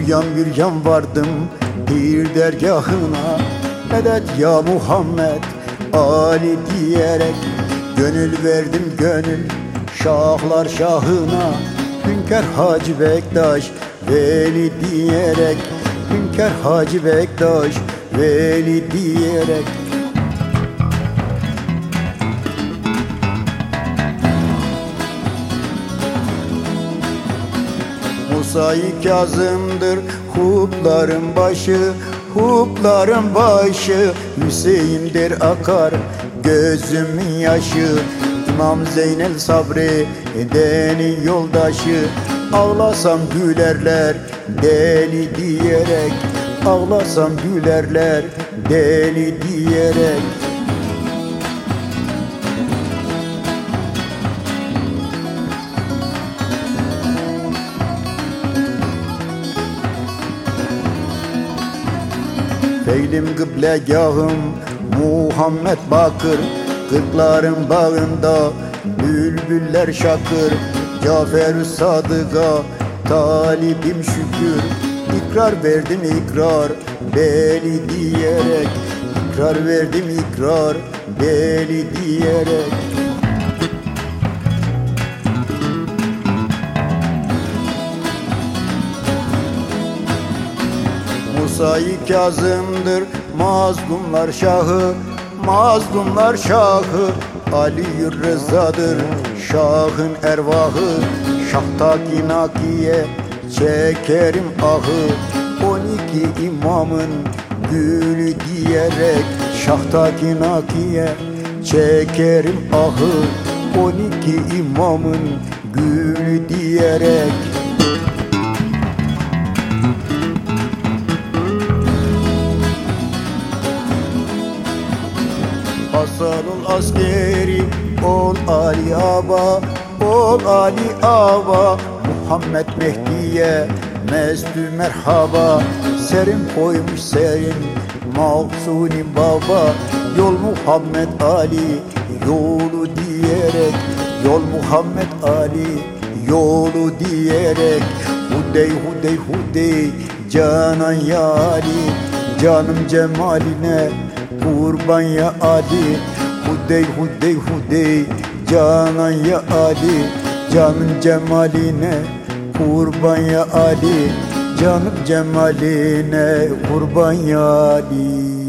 bir yan vardım pir dergahına. Medet ya Muhammed Ali diyerek gönül verdim gönül şahlar şahına. Hünkâr Hacı Bektaş Veli diyerek, Hünkâr Hacı Bektaş Veli diyerek. Musa-i Kazım'dır hupların başı, hupların başı. Hüseyin'dir akar gözümün yaşı. İmam Zeynel Sabri Deni yoldaşı. Ağlasam gülerler deli diyerek, ağlasam gülerler deli diyerek. Feylim kıblegahım Muhammed Bakır. Kırkların bağında bülbüller şakır. Cafer-ü Sadık'a talibim şükür. İkrar verdim ikrar beli diyerek, İkrar verdim ikrar beli diyerek. Musa-i Kazım'dır mazlumlar şahı, mazlumlar şahı. Ali Rıza'dır şahın ervahı. Şahtaki nakiye çekerim ahı. 12 imamın gülü diyerek, Şahtaki nakiye çekerim ahı. 12 imamın gülü diyerek. Hasanul askeri ol Ali Aba, ol Ali Aba. Muhammed Mehdi'ye mestü merhaba. Serin koymuş serin Mahsuni Baba. Yol Muhammed Ali yolu diyerek, yol Muhammed Ali yolu diyerek. Hudey hudey hudey canan ya Ali, canım cemaline kurban ya Ali. Hudey hudey hudey canan ya Ali, canım cemaline kurban ya Ali, canım cemaline kurban ya Ali.